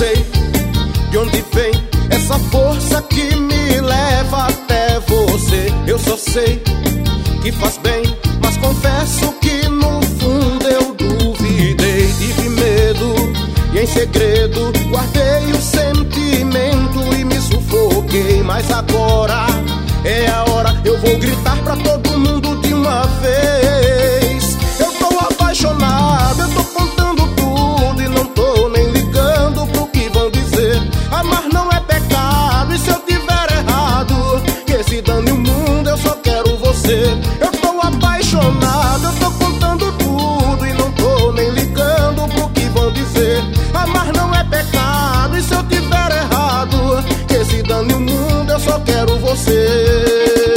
sei de onde vem essa força que me leva até você. Eu só sei que faz bem, mas confesso que no fundo eu duvidei. Tive medo e em segredo guardei o sentimento e me sufoquei. Mas agora é a hora, eu vou gritar pra todo mundo de uma vez. Eu tô apaixonado, eu tô contando tudo e não tô nem ligando pro que vão dizer. Amar não é pecado e se eu tiver errado, que se dane o mundo, eu só quero você. Eu tô apaixonado, eu tô contando tudo e não tô nem ligando pro que vão dizer. Amar não é pecado e se eu tiver errado, que se dane o mundo, eu só quero você.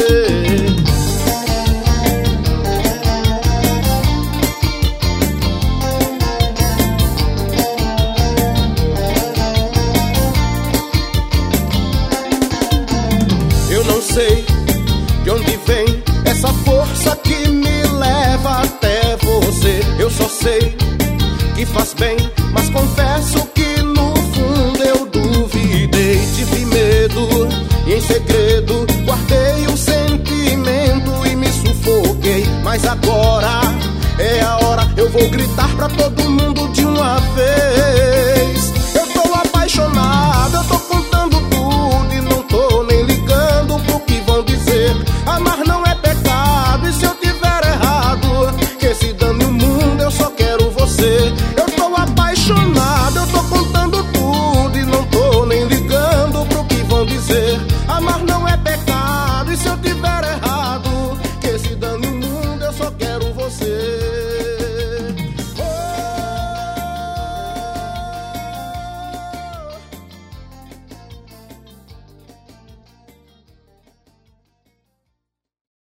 Eu não sei de onde vem essa força que me leva até você. Eu só sei que faz bem, mas confesso que no fundo eu duvidei. Tive medo e em segredo guardei o sentimento e me sufoquei. Mas agora é a hora, eu vou gritar pra todo mundo